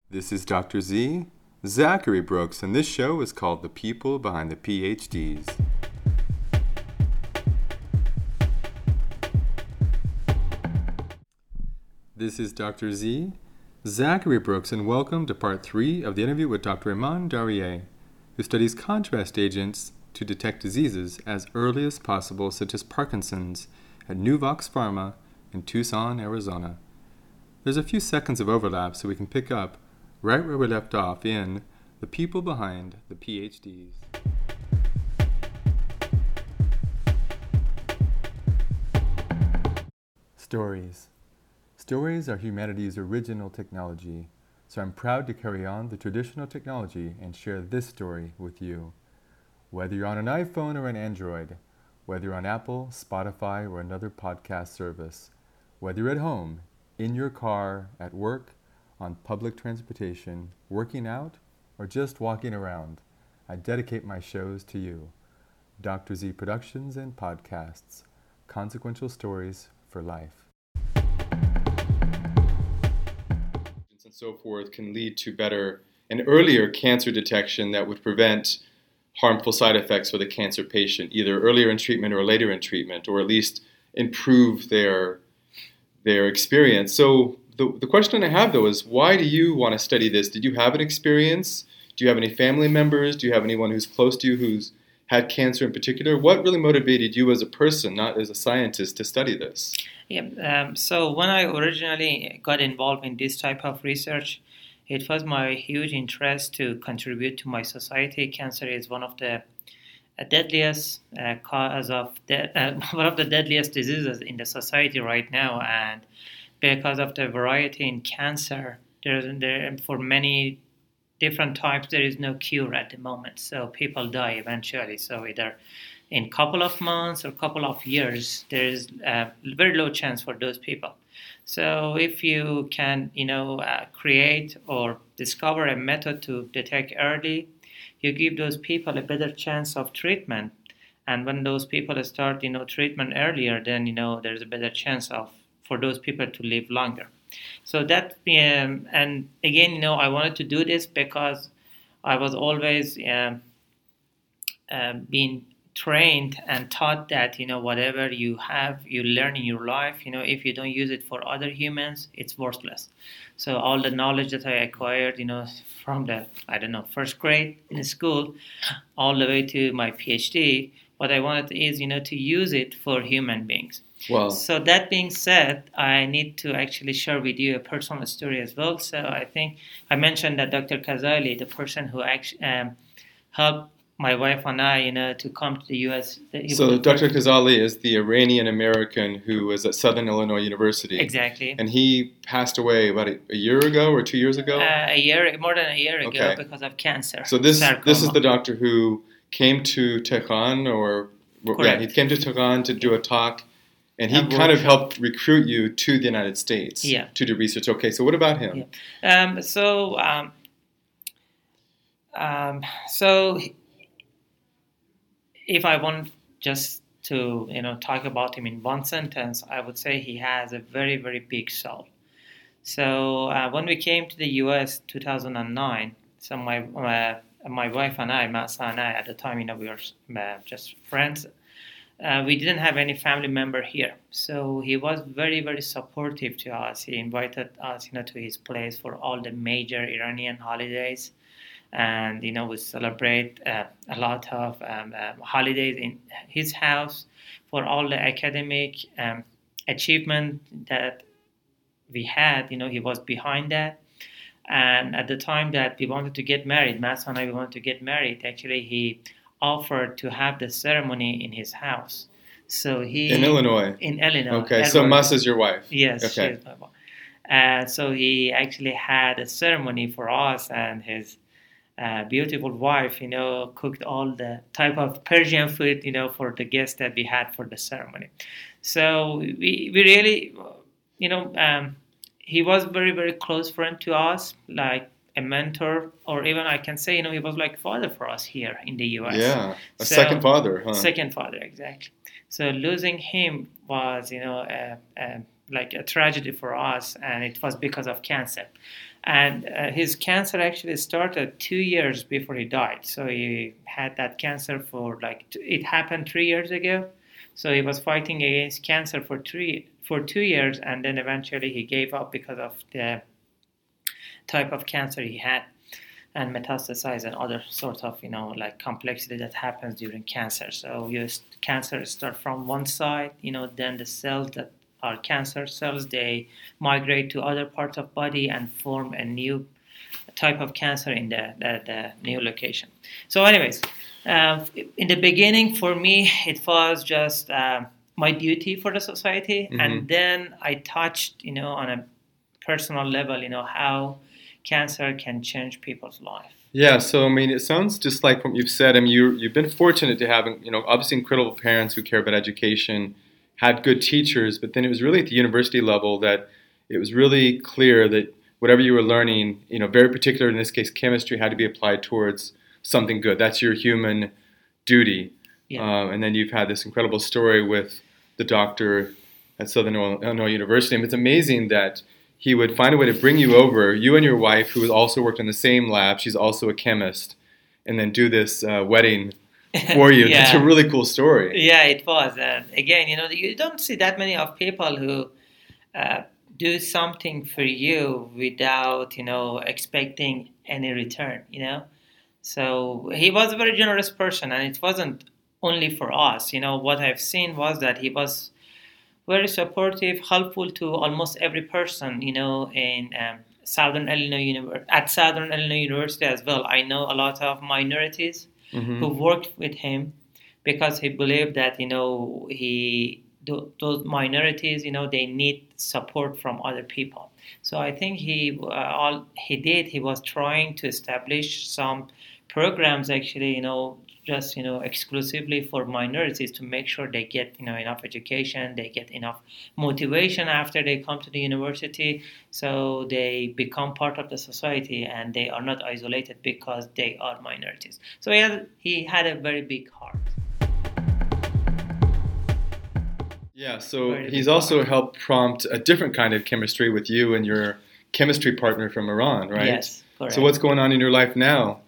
This is Dr. Z, Zachary Brooks, and this show is called The People Behind the PhDs. This is Dr. Z, Zachary Brooks, and welcome to part 3 of the interview with Dr. Iman Darye, who studies contrast agents to detect diseases as early as possible, such as Parkinson's, at Nuvox Pharma in Tucson, Arizona. There's a few seconds of overlap, so we can pick up right where we left off in The People Behind the PhDs. Stories. Stories are humanity's original technology, so I'm proud to carry on the traditional technology and share this story with you. Whether you're on an iPhone or an Android, whether you're on Apple, Spotify, or another podcast service, whether you're at home, in your car, at work, on public transportation, working out, or just walking around, I dedicate my shows to you. Dr. Z Productions and Podcasts, Consequential Stories for Life. And so forth can lead to better and earlier cancer detection that would prevent harmful side effects for the cancer patient, either earlier in treatment or later in treatment, or at least improve their experience. So the question I have, though, is why do you want to study this? Did you have an experience? Do you have any family members? Do you have anyone who's close to you who's had cancer in particular? What really motivated you as a person, not as a scientist, to study this? So when I originally got involved in this type of research, it was my huge interest to contribute to my society. Cancer is one of the deadliest cause of one of the deadliest diseases in the society right now, and because of the variety in cancer, there for many different types there is no cure at the moment. So people die eventually. So either in a couple of months or couple of years, there is a very low chance for those people. So if you can, create or discover a method to detect early, you give those people a better chance of treatment. And when those people start, treatment earlier, then, there's a better chance for those people to live longer. So that, and again, I wanted to do this because I was always being trained and taught that, whatever you learn in your life, if you don't use it for other humans, it's worthless. So all the knowledge that I acquired, from the, first grade in school, all the way to my PhD, what I wanted is, to use it for human beings. Wow. So that being said, I need to actually share with you a personal story as well. So I think I mentioned that Dr. Kazali, the person who actually helped my wife and I, to come to the U.S. So Dr. Kazali is the Iranian American who was at Southern Illinois University. Exactly. And he passed away about a year ago or 2 years ago? More than a year ago because of cancer. So this is the doctor who came to Tehran, he came to Tehran to do a talk, and he kind of helped recruit you to the United States to do research. Okay, so what about him? Yeah. So if I want just to talk about him in one sentence, I would say he has a very, very big soul. So when we came to the U.S. 2009, so my wife and I, Masa and I, at the time, we were just friends. We didn't have any family member here, so he was very, very supportive to us. He invited us, to his place for all the major Iranian holidays. And, we celebrate a lot of holidays in his house for all the academic achievement that we had. He was behind that. And at the time that we wanted to get married, Masa and I, we wanted to get married. Actually, he offered to have the ceremony in his house. So in Illinois? In Illinois. Okay, so Masa is your wife? Yes, okay. She is my wife. So he actually had a ceremony for us, and his beautiful wife, cooked all the type of Persian food, for the guests that we had for the ceremony. So we really, he was very, very close friend to us, like a mentor, or even I can say, he was like father for us here in the U.S. Yeah, second father, huh? Second father, exactly. So losing him was, like a tragedy for us, and it was because of cancer. And his cancer actually started 2 years before he died. So he had that cancer for it happened 3 years ago. So he was fighting against cancer for 2 years, and then eventually he gave up because of the type of cancer he had and metastasize and other sort of complexity that happens during cancer. So cancer start from one side, then the cells that are cancer cells, they migrate to other parts of body and form a new type of cancer in the new location. So anyways, in the beginning for me it was just my duty for the society, and then I touched on a personal level how cancer can change people's life. Yeah, so I mean, it sounds just like what you've said. I mean, you've been fortunate to have, obviously incredible parents who care about education, had good teachers, but then it was really at the university level that it was really clear that whatever you were learning, very particular in this case, chemistry, had to be applied towards something good. That's your human duty. Yeah. And then you've had this incredible story with the doctor at Southern Illinois University, and it's amazing that he would find a way to bring you over, you and your wife, who also worked in the same lab, she's also a chemist, and then do this wedding for you. Yeah. That's a really cool story. Yeah, it was. And again, you don't see that many of people who do something for you without, expecting any return, So he was a very generous person, and it wasn't only for us. What I've seen was that he was very supportive, helpful to almost every person, in Southern Illinois at Southern Illinois University as well. I know a lot of minorities who worked with him because he believed that those minorities, they need support from other people. So I think he was trying to establish some programs actually, just exclusively for minorities to make sure they get enough education, they get enough motivation after they come to the university, so they become part of the society and they are not isolated because they are minorities. So he had a very big heart. Yeah, so he's also helped prompt a different kind of chemistry with you and your chemistry partner from Iran, right? Yes, correct. So what's going on in your life now?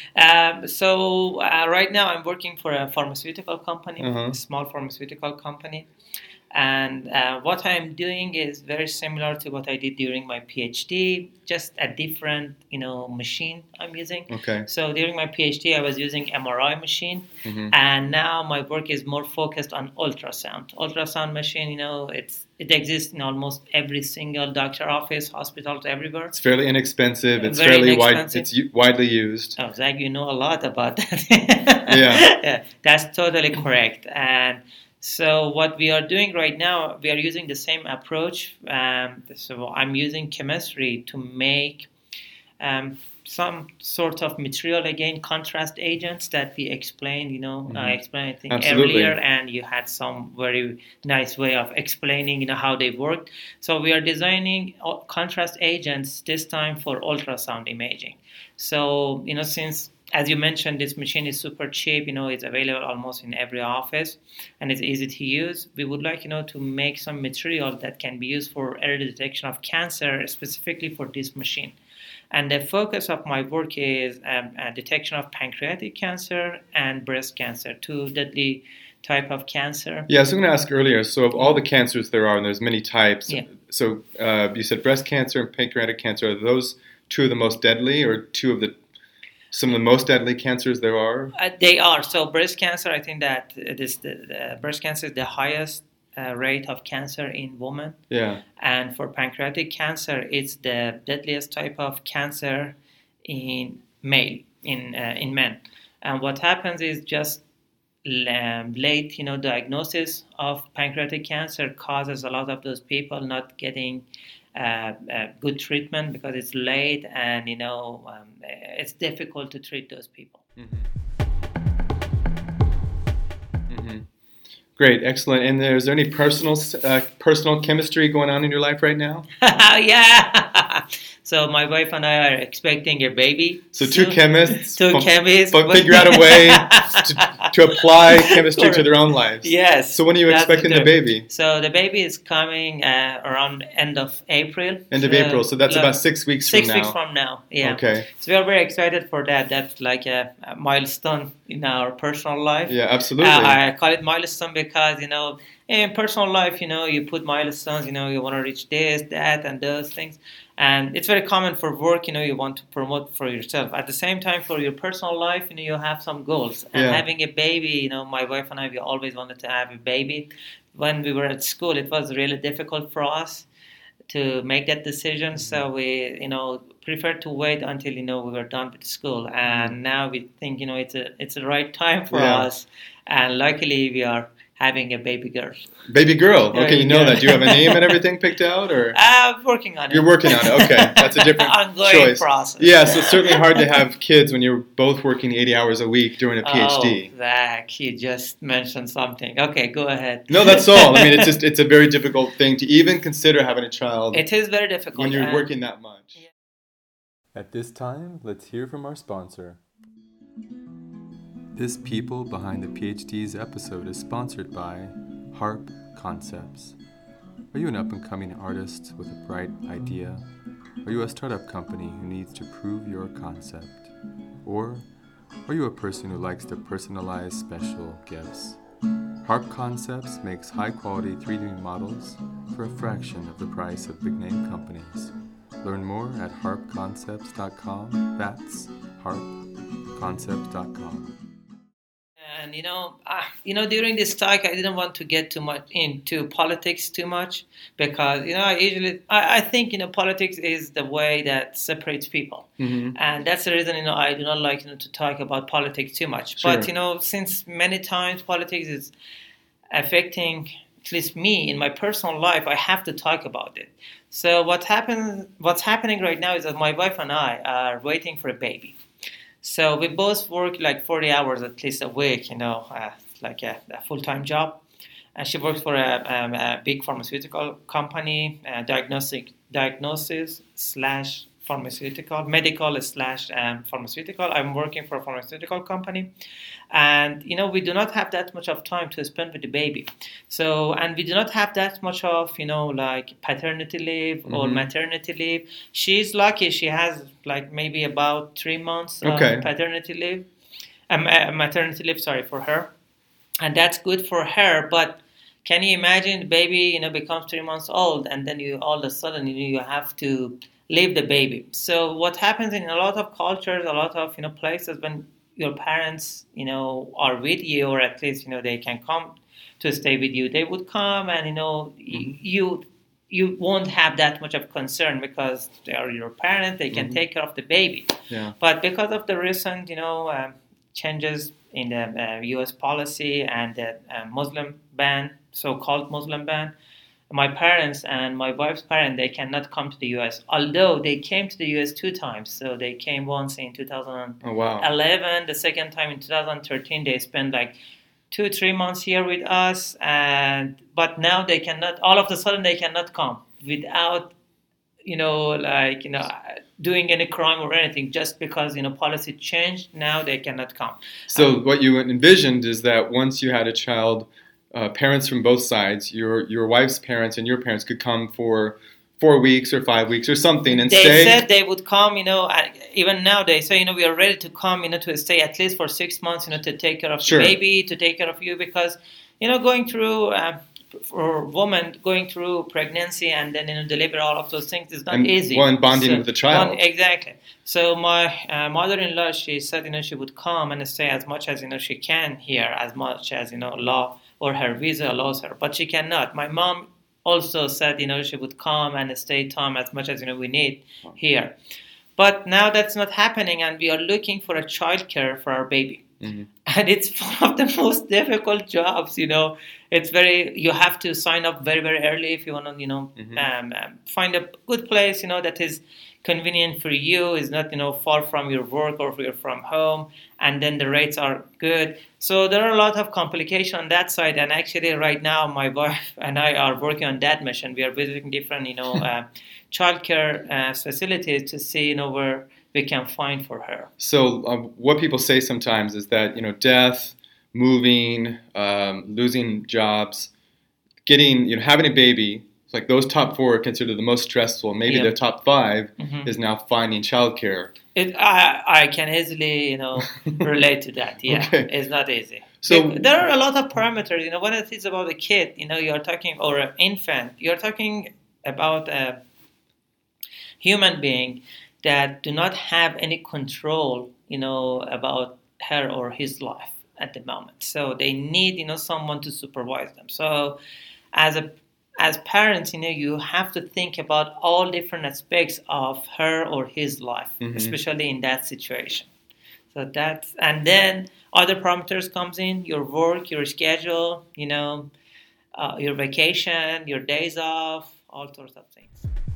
Right now I'm working for a pharmaceutical company, a small pharmaceutical company. And what I'm doing is very similar to what I did during my PhD, just a different, machine I'm using. Okay. So during my PhD, I was using MRI machine, and now my work is more focused on ultrasound. Ultrasound machine, it exists in almost every single doctor office, hospitals, everywhere. It's fairly inexpensive. It's very fairly inexpensive. It's widely used. Oh, Zach, you know a lot about that. Yeah, that's totally correct. And so what we are doing right now, we are using the same approach. So I'm using chemistry to make some sort of material, again, contrast agents that we explained, I explained, I think, Absolutely. earlier, and you had some very nice way of explaining, how they work. So we are designing contrast agents this time for ultrasound imaging. So, since, as you mentioned, this machine is super cheap, it's available almost in every office, and it's easy to use. We would like, to make some material that can be used for early detection of cancer, specifically for this machine. And the focus of my work is detection of pancreatic cancer and breast cancer, two deadly type of cancer. Yeah, so I'm going to ask earlier, so of all the cancers there are, and there's many types, Yeah. So you said breast cancer and pancreatic cancer, are those two of the most deadly, or some of the most deadly cancers there are? They are. So breast cancer, I think that the breast cancer is the highest rate of cancer in women. Yeah. And for pancreatic cancer, it's the deadliest type of cancer in men. And what happens is just late, diagnosis of pancreatic cancer causes a lot of those people not getting good treatment because it's late, and it's difficult to treat those people. Great, excellent. And is there any personal chemistry going on in your life right now? Yeah. So my wife and I are expecting a baby. So two chemists. Two chemists. But figure out a way to apply chemistry to their own lives. Yes. So when are you expecting the baby? So the baby is coming around end of April. End of April. So that's about 6 weeks from now. 6 weeks from now. Yeah. Okay. So we are very excited for that. That's like a milestone in our personal life. Yeah, absolutely. I call it milestone because, in personal life, you put milestones, you want to reach this, that, and those things. And it's very common for work, you want to promote for yourself. At the same time, for your personal life, you have some goals. And having a baby, my wife and I, we always wanted to have a baby. When we were at school, it was really difficult for us to make that decision. So we, preferred to wait until, we were done with school. And now we think, it's the right time for us. And luckily, we are having a baby girl. Baby girl. Okay, you know that. Do you have a name and everything picked out, or? Working on it. You're working on it. Okay, that's a different ongoing choice. Process. Yeah, so it's certainly hard to have kids when you're both working 80 hours a week during a PhD. Oh, Zach, you just mentioned something. Okay, go ahead. No, that's all. I mean, it's a very difficult thing to even consider having a child. It is very difficult when you're working that much. Yeah. At this time, let's hear from our sponsor. This People Behind the PhD's episode is sponsored by Harp Concepts. Are you an up-and-coming artist with a bright idea? Are you a startup company who needs to prove your concept? Or are you a person who likes to personalize special gifts? Harp Concepts makes high-quality 3D models for a fraction of the price of big-name companies. Learn more at harpconcepts.com. That's harpconcepts.com. And during this talk, I didn't want to get too much into politics too much because I think politics is the way that separates people, and that's the reason I do not like to talk about politics too much. Sure. But since many times politics is affecting at least me in my personal life, I have to talk about it. So what's happening right now is that my wife and I are waiting for a baby. So we both work like 40 hours at least a week, like a full-time job. And she works for a big pharmaceutical company, diagnosis/medical/pharmaceutical. I'm working for a pharmaceutical company. And, we do not have that much of time to spend with the baby. So, and we do not have that much of, like paternity leave or maternity leave. She's lucky. She has like maybe about 3 months of paternity leave, maternity leave, for her. And that's good for her. But can you imagine the baby, becomes 3 months old and then all of a sudden, you have to leave the baby. So what happens in a lot of cultures, a lot of, places when your parents, are with you, or at least, they can come to stay with you. They would come and, you won't have that much of concern because they are your parents. They can take care of the baby. Yeah. But because of the recent, changes in the U.S. policy and the Muslim ban, so-called Muslim ban, my parents and my wife's parents, they cannot come to the U.S., although they came to the U.S. 2 times. So they came once in 2011, the second time in 2013. They spent like 2-3 months here with us, but now they cannot, all of a sudden they cannot come without, doing any crime or anything, just because, policy changed. Now they cannot come. So what you envisioned is that once you had a child, parents from both sides, your wife's parents and your parents could come for 4 weeks or 5 weeks or something and stay. They said they would come, even now they say, we are ready to come, to stay at least for 6 months, to take care of the baby, to take care of you, because, going through, for women going through pregnancy and then, deliver all of those things is not easy. One, bonding with the child. Exactly. So my mother-in-law, she said, she would come and stay as much as, she can here, as much as, law or her visa allows her, but she cannot. My mom also said, she would come and stay time as much as, we need here. But now that's not happening, and we are looking for a childcare for our baby. And it's one of the most difficult jobs, It's you have to sign up very, very early if you want to, find a good place, that is convenient for you, is not, far from your work or from home, and then the rates are good. So there are a lot of complications on that side, and actually right now my wife and I are working on that mission. We are visiting different, childcare facilities to see, where we can find for her. So what people say sometimes is that, death moving, losing jobs, getting, having a baby. It's like those top four are considered the most stressful. Maybe Yeah. the top 5 Mhm. is now finding childcare. I can easily relate to that. Yeah, Okay. it's not easy. So There are a lot of parameters. When it is about a kid, you're talking, or an infant, you're talking about a human being that do not have any control, about her or his life at the moment. So they need, someone to supervise them. So as a as parents, you have to think about all different aspects of her or his life, especially in that situation. So and then other parameters comes in: your work, your schedule, your vacation, your days off, all sorts of things.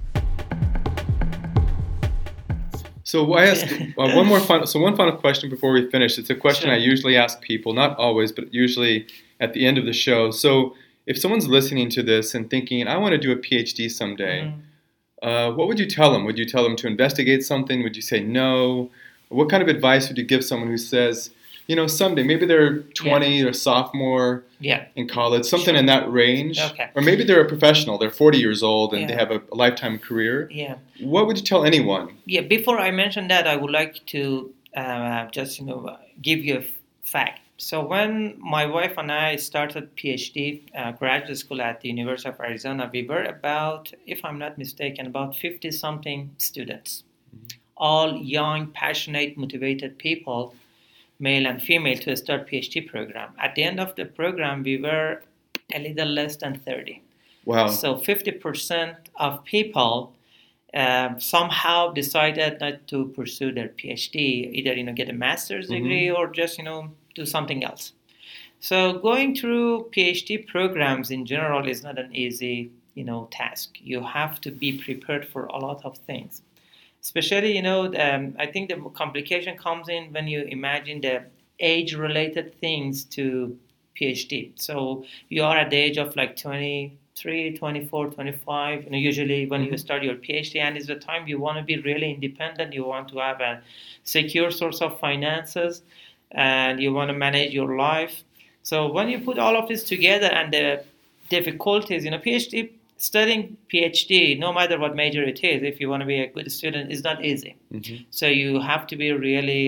So I ask one final question before we finish. It's a question Sure. I usually ask people, not always, but usually at the end of the show. So if someone's listening to this and thinking, I want to do a PhD someday, what would you tell them? Would you tell them to investigate something? Would you say no? What kind of advice would you give someone who says, someday, maybe they're 20 or sophomore Yeah. in college, something Sure. in that range? Okay. Or maybe they're a professional, they're 40 years old and they Yeah. have a lifetime career. Yeah. What would you tell anyone? Yeah. Before I mention that, I would like to just give you a fact. So when my wife and I started PhD graduate school at the University of Arizona, we were about, if I'm not mistaken, about 50 something students, all young, passionate, motivated people, male and female, to start PhD program. At the end of the program, we were a little less than 30. Wow. So 50% of people somehow decided not to pursue their PhD, either get a master's degree or just do something else. So going through PhD programs in general is not an easy task. You have to be prepared for a lot of things. Especially, I think the complication comes in when you imagine the age-related things to PhD. So you are at the age of like 23, 24, 25, usually when you start your PhD, and it's the time you want to be really independent, you want to have a secure source of finances, and you want to manage your life. So when you put all of this together and the difficulties, PhD, studying PhD, no matter what major it is, if you want to be a good student, is not easy. So you have to be really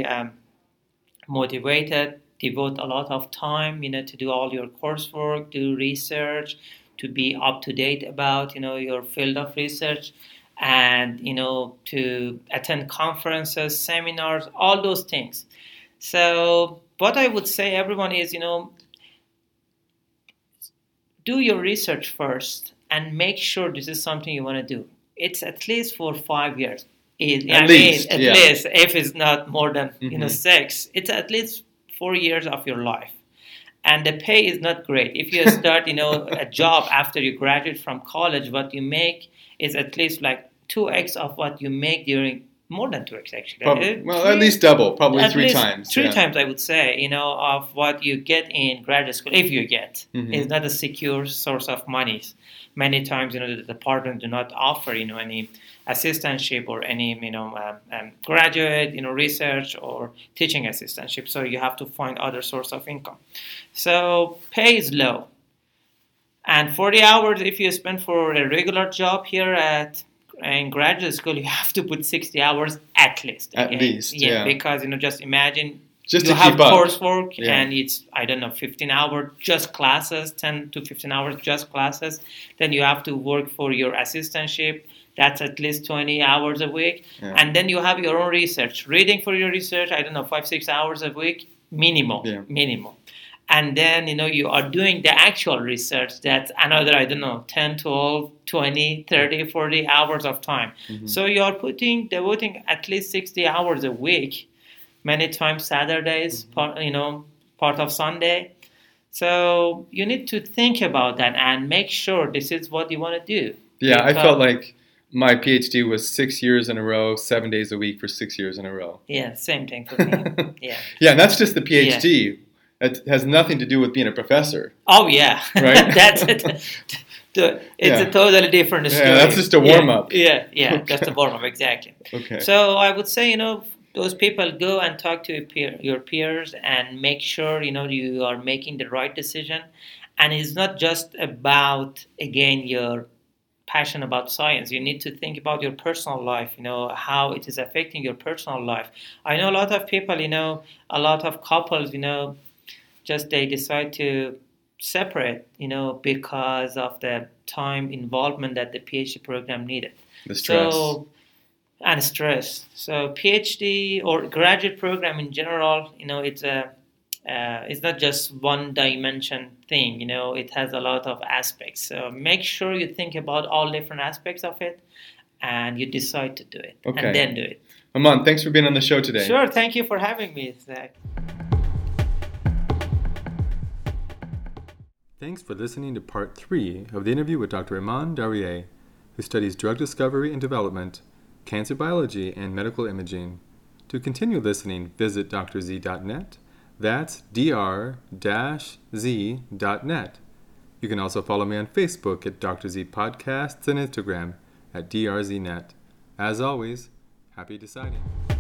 motivated, devote a lot of time, to do all your coursework, do research, to be up to date about, your field of research, and, to attend conferences, seminars, all those things. So what I would say everyone is, do your research first and make sure this is something you want to do. It's at least for 5 years. At least, if it's not more than 6, it's at least 4 years of your life. And the pay is not great. If you start, a job after you graduate from college, what you make is at least like 2x of what you make during, more than 2x actually. At least double, probably 3 times. 3 times, I would say, of what you get in graduate school, if you get. It's not a secure source of money. Many times, the department do not offer, any assistantship or any, graduate, research or teaching assistantship. So you have to find other source of income. So pay is low. And 40 hours, if you spend for a regular job here in graduate school, you have to put 60 hours at least. At least, yeah. Because, just imagine just you to have keep up. coursework and it's, 15 hours just classes, 10 to 15 hours just classes. Then you have to work for your assistantship. That's at least 20 hours a week. Yeah. And then you have your own research. Reading for your research, 5-6 hours a week, minimum. And then, you are doing the actual research. That's another, 10, 12, 20, 30, 40 hours of time. So you are devoting at least 60 hours a week, many times Saturdays, part of Sunday. So you need to think about that and make sure this is what you want to do. Yeah, I felt like my PhD was 6 years in a row, 7 days a week for 6 years in a row. Yeah, same thing for me. Yeah. Yeah, and that's just the PhD. Yeah. It has nothing to do with being a professor. Oh, yeah. Right? That's it. It's a totally different story. Yeah, that's just a warm-up. Yeah, okay. Just a warm-up, exactly. Okay. So I would say, those people, go and talk to your peers and make sure you are making the right decision. And it's not just about, again, your passion about science. You need to think about your personal life, how it is affecting your personal life. I know a lot of people, a lot of couples, just they decide to separate, because of the time involvement that the PhD program needed. The stress. And stress. So PhD or graduate program in general, it's not just one dimension thing. It has a lot of aspects. So make sure you think about all different aspects of it, and you decide to do it, and then do it. Aman, thanks for being on the show today. Sure, thank you for having me, Zach. Thanks for listening to part 3 of the interview with Dr. Aman Daryeh, who studies drug discovery and development, cancer biology, and medical imaging. To continue listening, visit drzee.net. That's dr-z.net. You can also follow me on Facebook at Dr. Z Podcasts and Instagram at drznet. As always, happy deciding.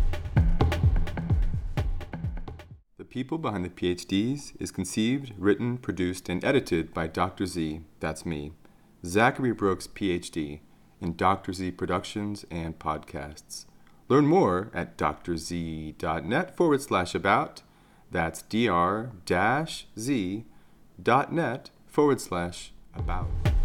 The People Behind the PhDs is conceived, written, produced, and edited by Dr. Z, that's me, Zachary Brooks, PhD, in Dr. Z Productions and Podcasts. Learn more at drznet.net/about. That's dr-z.net/about.